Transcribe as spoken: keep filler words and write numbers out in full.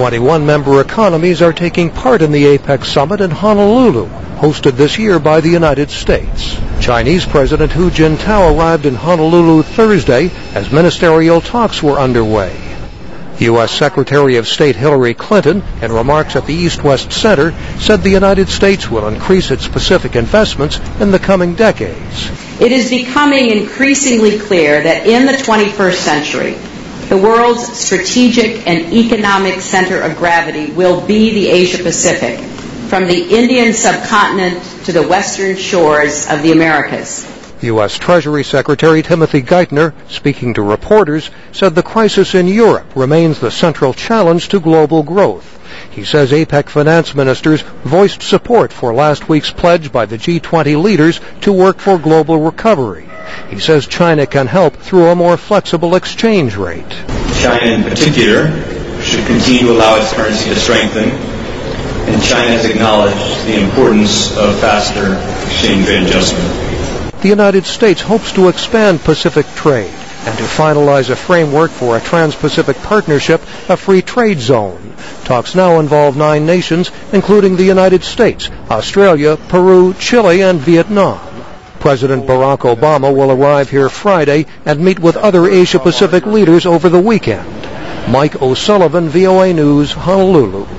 twenty-one member economies are taking part in the APEC summit in Honolulu, hosted this year by the United States. Chinese President Hu Jintao arrived in Honolulu Thursday as ministerial talks were underway. U S Secretary of State Hillary Clinton, in remarks at the East-West Center, said the United States will increase its Pacific investments in the coming decades. It is becoming increasingly clear that in the twenty-first century, the world's strategic and economic center of gravity will be the Asia-Pacific, from the Indian subcontinent to the western shores of the Americas. U S Treasury Secretary Timothy Geithner, speaking to reporters, said the crisis in Europe remains the central challenge to global growth. He says APEC finance ministers voiced support for last week's pledge by the G twenty leaders to work for global recovery. He says China can help through a more flexible exchange rate. China in particular should continue to allow its currency to strengthen, and China has acknowledged the importance of faster exchange rate adjustment. The United States hopes to expand Pacific trade and to finalize a framework for a Trans-Pacific Partnership, a free trade zone. Talks now involve nine nations, including the United States, Australia, Peru, Chile, and Vietnam. President Barack Obama will arrive here Friday and meet with other Asia-Pacific leaders over the weekend. Mike O'Sullivan, V O A News, Honolulu.